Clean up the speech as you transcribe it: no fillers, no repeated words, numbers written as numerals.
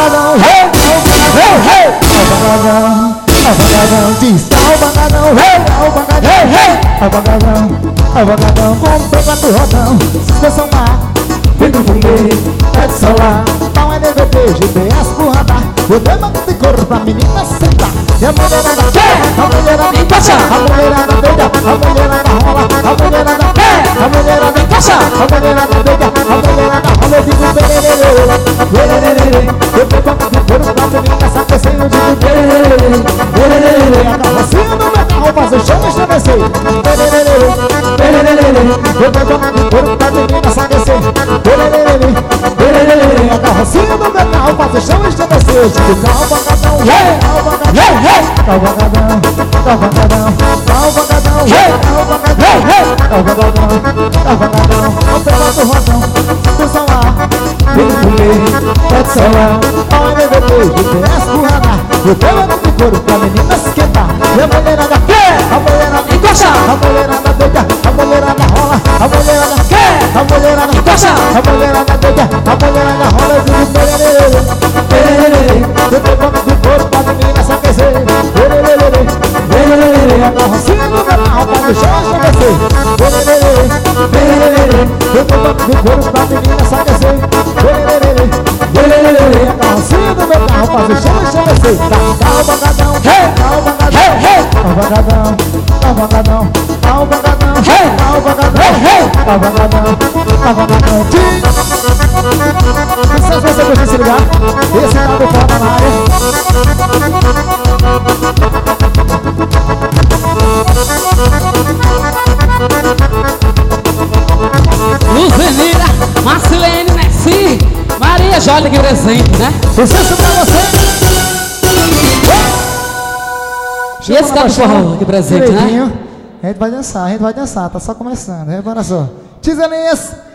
vagadão, diz ao vagadão, ao vagadão, comprou pra tu rodão, suspensão mar, vidro fumê, pé de solar, pau é DVD, GPS pro radar, o tema de couro pra menina sentar, e a mulherada quer, a mulherada encaixa, a mulherada doida, a mulherada rola, a mulherada quer, a mulherada encaixa, a mulherada doida, a mulherada rola, eu digo pererê, eu pego de couro pra menina saquecer, eu digo pererê, a carrocinha do meu carro faz o chão estremecer, eu pego de couro pra menina saquecer, a carrocinha do meu carro faz o chão estremecer, eu digo calma vagadão, calma vagadão, ao pela do rodão, do solar, vem comer, pode solar, ao MVP, GPS pro radar, o tema de couro pra menina esquentar, e a mulherada quer, a mulherada encoxa, a mulherada doida, a mulherada rola, a mulherada quer, a mulherada encoxa, a mulherada doida, a mulherada rola, eu digo pererê, eu pego de couro pra menina se aquecer, a carrocinha do meu carro faz o chão estremecer, eu pego de couro pra menina se aquecer, a carrocinha do meu carro faz o chão estremecer, ao vagadão, ao vagadão, ao vagadão, ao vagadão, ao vagadão, ao vagadão, ao vagadão. Não sei se você pode se ligar, esse tá do fora na área. Luzenira, Marcelene, Messi, Maria Jólia, que presente, né? Sucesso pra você! E esse cara do forró, que presente, né? A gente vai dançar, tá só começando, bora só. Tizelinhas!